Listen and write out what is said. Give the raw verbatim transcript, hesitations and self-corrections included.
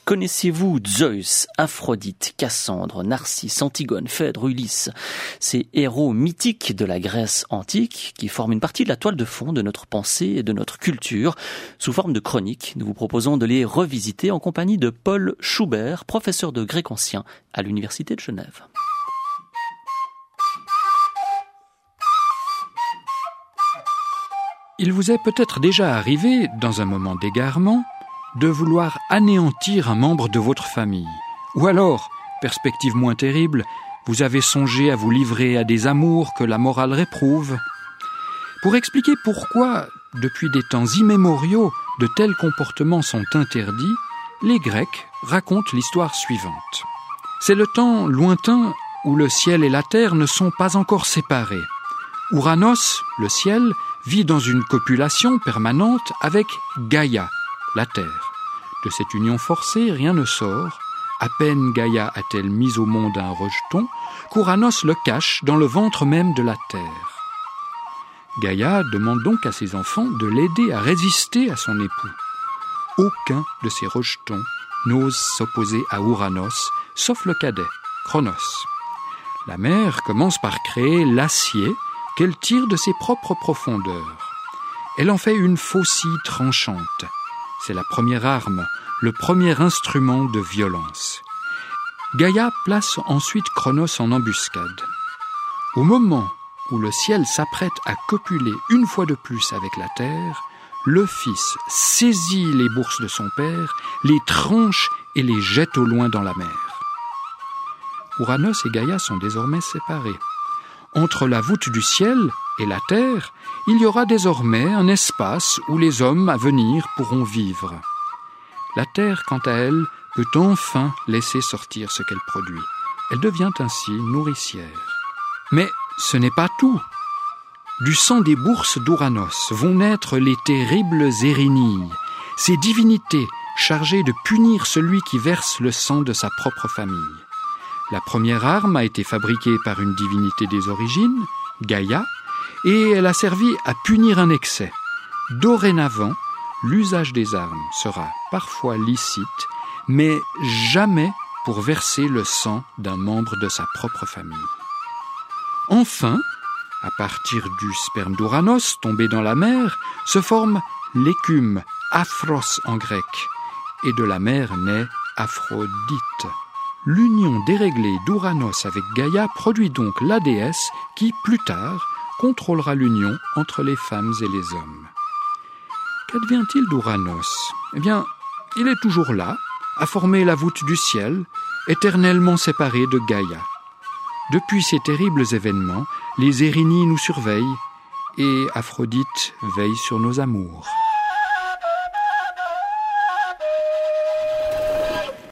Connaissez-vous Zeus, Aphrodite, Cassandre, Narcisse, Antigone, Phèdre, Ulysse, ces héros mythiques de la Grèce antique qui forment une partie de la toile de fond de notre pensée et de notre culture. Sous forme de chroniques, nous vous proposons de les revisiter en compagnie de Paul Schubert, professeur de grec ancien à l'Université de Genève. Il vous est peut-être déjà arrivé, dans un moment d'égarement, de vouloir anéantir un membre de votre famille. Ou alors, perspective moins terrible, vous avez songé à vous livrer à des amours que la morale réprouve. Pour expliquer pourquoi, depuis des temps immémoriaux, de tels comportements sont interdits, les Grecs racontent l'histoire suivante. C'est le temps lointain où le ciel et la terre ne sont pas encore séparés. Ouranos, le ciel, vit dans une copulation permanente avec Gaïa, la terre. De cette union forcée, rien ne sort. À peine Gaïa a-t-elle mis au monde un rejeton, qu'Ouranos le cache dans le ventre même de la terre. Gaïa demande donc à ses enfants de l'aider à résister à son époux. Aucun de ces rejetons n'ose s'opposer à Ouranos, sauf le cadet, Cronos. La mère commence par créer l'acier qu'elle tire de ses propres profondeurs. Elle en fait une faucille tranchante. C'est la première arme, le premier instrument de violence. Gaïa place ensuite Cronos en embuscade. Au moment où le ciel s'apprête à copuler une fois de plus avec la terre, le fils saisit les bourses de son père, les tranche et les jette au loin dans la mer. Ouranos et Gaïa sont désormais séparés. Entre la voûte du ciel et la terre, il y aura désormais un espace où les hommes à venir pourront vivre. La terre, quant à elle, peut enfin laisser sortir ce qu'elle produit. Elle devient ainsi nourricière. Mais ce n'est pas tout. Du sang des bourses d'Ouranos vont naître les terribles Érinnyes, ces divinités chargées de punir celui qui verse le sang de sa propre famille. La première arme a été fabriquée par une divinité des origines, Gaïa, et elle a servi à punir un excès. Dorénavant, l'usage des armes sera parfois licite, mais jamais pour verser le sang d'un membre de sa propre famille. Enfin, à partir du sperme d'Ouranos tombé dans la mer, se forme l'écume, Aphros en grec, et de la mer naît Aphrodite. L'union déréglée d'Ouranos avec Gaïa produit donc la déesse qui, plus tard, contrôlera l'union entre les femmes et les hommes. Qu'advient-il d'Ouranos ? Eh bien, il est toujours là, à former la voûte du ciel, éternellement séparé de Gaïa. Depuis ces terribles événements, les Érinnyes nous surveillent et Aphrodite veille sur nos amours.